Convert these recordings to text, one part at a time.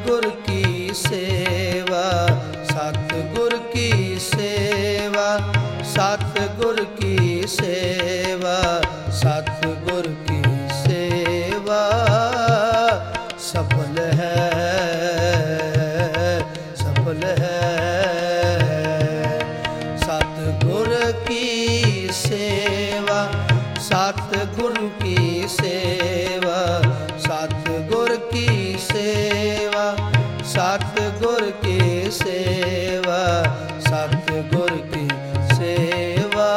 सतगुर की सेवा, सतगुर की सेवा, सतगुर की सेवा, सतगुर की सेवा सफल है, सफल है। सतगुर की सेवा, सतगुर की सेवा, सतगुर की सेवा, सतगुर की सेवा, सतगुर की सेवा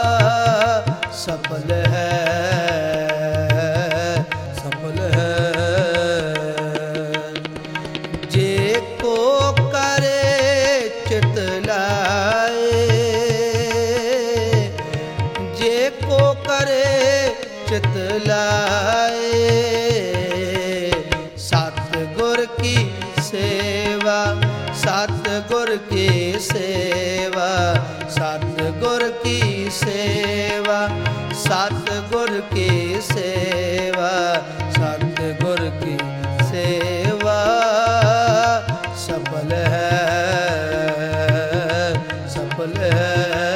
सफल है, सफल है। जे को करे चित लाए, जे को करे चित लाए, सतगुर की सेवा, सतगुर की सेवा, सतगुर की सेवा, सतगुर की सेवा, सतगुर की सेवा सफल है, सफल है।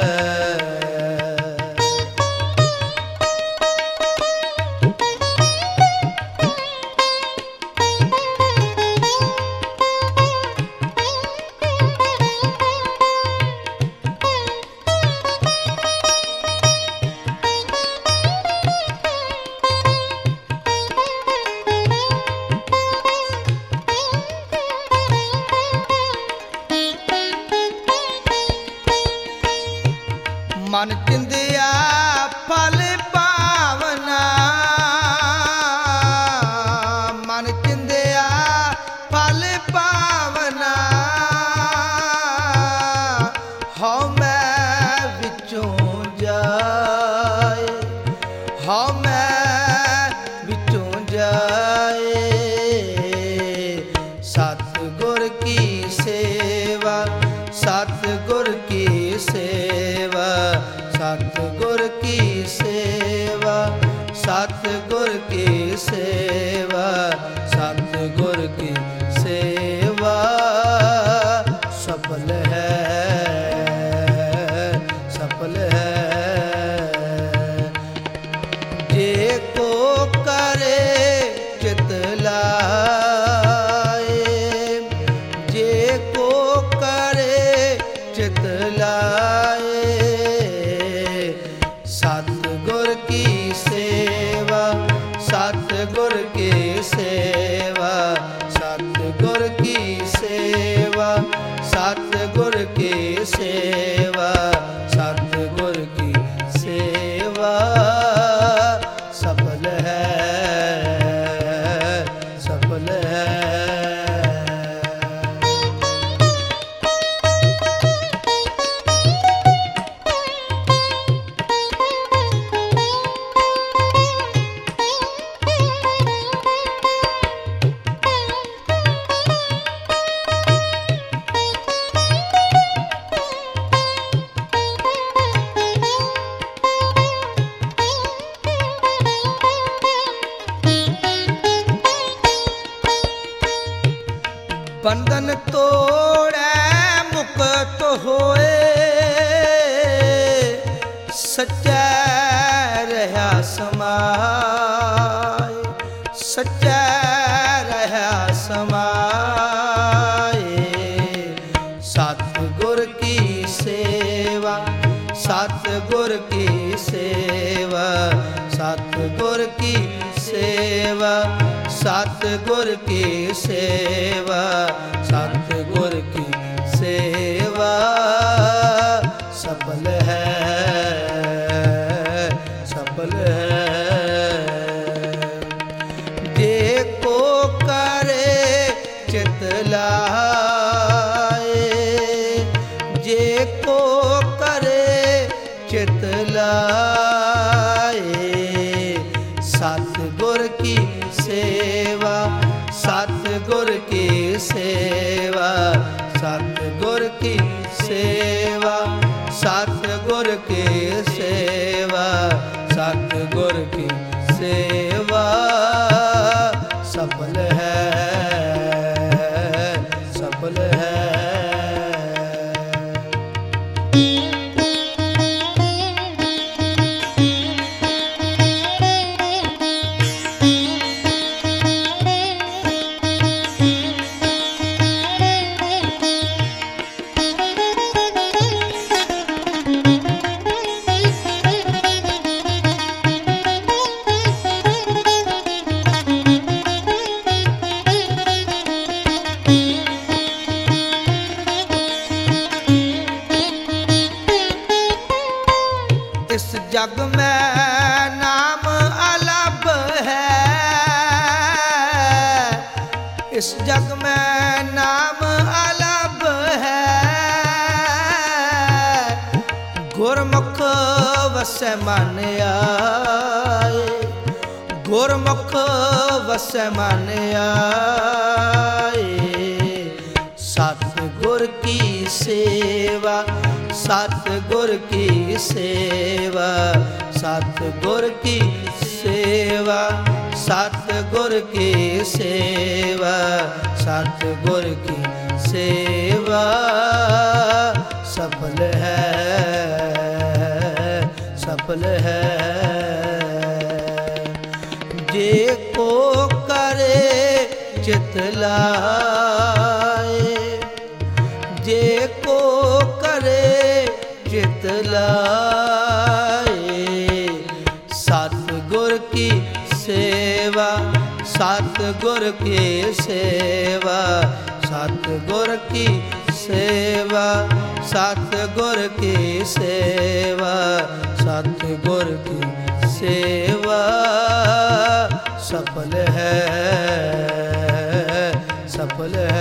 मन चिंदिया फल पावना, मन चिंदिया फल पावना, हौ मैं विचों जाए, हौ मैं विचों जाए। सतगुर की सेवा, सतगुर की सेवा, सतगुर की सेवा, सतगुर की सेवा, सतगुर की सेवा सफल है, सफल है। जे को करे चित लाए, जे को करे चित लाए, सतगुर की सेवा, सतगुर की सेवा, सतगुर की सेवा, सतगुर की सेवा, सतगुर की सेवा सफल है, सफल है। बंधन तोड़े मुक्त होए, सच्चा रहा समाए, सच्चा रहा समाए। सतगुर की सेवा, सतगुर की सेवा, सतगुर की सेवा, सतगुर की सेवा, सतगुर की सेवा सफल है, सफल है। जे को करे चित लाए, जे को करे चित लाए, सतगुर की सेवा, सतगुर की सेवा, सतगुर की सेवा, सतगुर की सेवा, सतगुर की सेवा सफल है, जग में नाम अलग है, इस जग में नाम अलग है। गुरमुख वसै मन आए, गुरमुख वसै मन आए। सतगुर की सेवा, सतगुर की सेवा, सतगुर की सेवा, सतगुर की सेवा, सतगुर की सेवा सफल है, सफल है। जे को करे चित लाए, जे को करे चित लाए। सतगुर की सेवा, सतगुर की सेवा, सतगुर की सेवा, सतगुर की सेवा, सतगुर की सेवा सफल है, सफल है।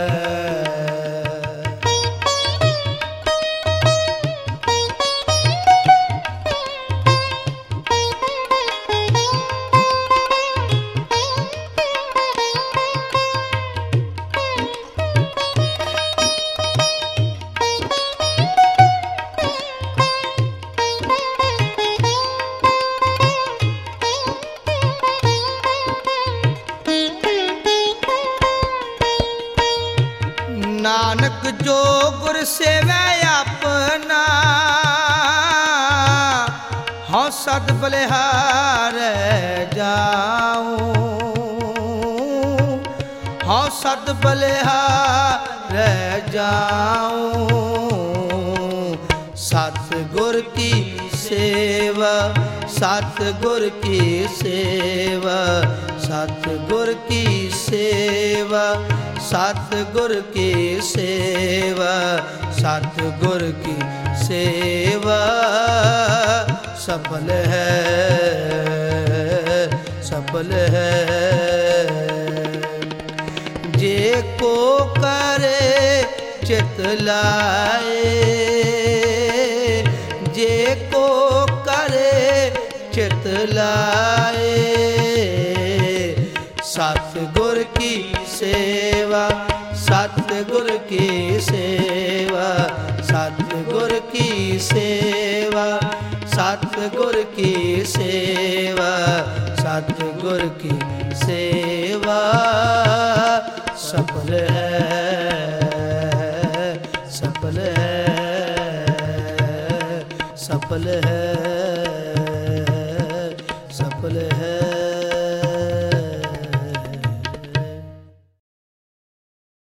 नानक जो गुर सेवै अपना, हाँ सद बलिहार जाऊं, हाँ सद बलिहार जाऊं। सतगुर की सेवा, सतगुर की सेवा, सतगुर की सेवा, सतगुर की सेवा, सतगुर की सेवा सफल है, सफल है। जे को करे चित लाए, जे को करे चित लाए। सतगुर की सेवा, सतगुर की सेवा, सतगुर की सेवा, सतगुर की सेवा, सतगुर की सेवा सफल है, सफल है, सफल है, सफल है।